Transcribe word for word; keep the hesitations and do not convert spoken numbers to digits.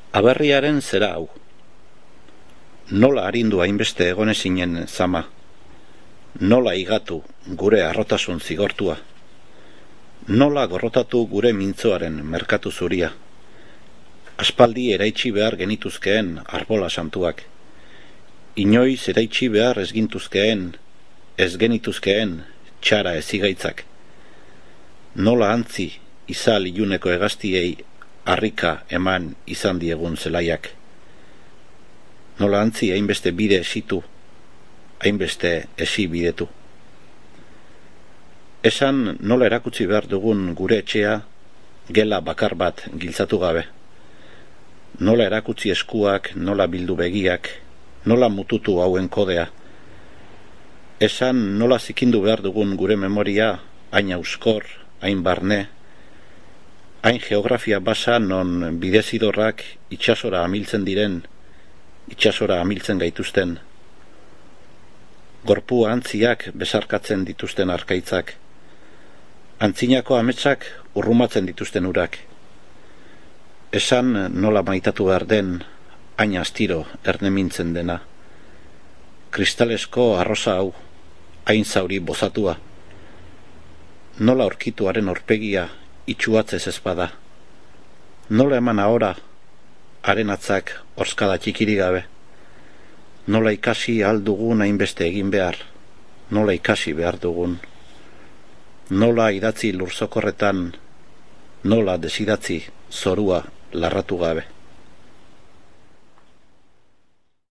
Aberriaren zera hau. Nola arindu hainbeste egonezinen zama. Nola igatu gure arrotasun zigortua. Nola gorrotatu gure mintzoaren merkatu zuria. Aspaldi eraitsi behar genituzkeen arbola santuak. Inoiz eraitsi behar ez gintuzkeen, ez genituzkeen txara ezigaitzak. Nola antzi izal iluneko egaztiei harrika eman izan diegun zelaiak. Nola antzi hainbeste bide esitu, hainbeste esi bidetu. Esan nola erakutsi behar dugun gure etxea gela bakar bat giltzatu gabe. Nola erakutsi eskuak, nola bildu begiak, nola mututu hauen kodea. Esan nola zikindu behar dugun gure memoria, hain auskor, hain barne, hain geografia basa non bidezidorrak itxasora amiltzen diren, itxasora amiltzen gaituzten. Gorpu antziak besarkatzen dituzten arkaitzak. Antzinako ametsak urrumatzen dituzten urak. Esan nola maitatu behar den, hain astiro ernemintzen dena. Kristalesko arroza hau, hain zauri bozatua. Nola aurkituaren aurpegia itxuatzez ezpada. Nola eman ahora, haren atzak horskada txikiri gabe. Nola ikasi aldugun hainbeste egin behar, nola ikasi behar dugun. Nola idatzi lurzokorretan, nola desidatzi zorua larratu gabe.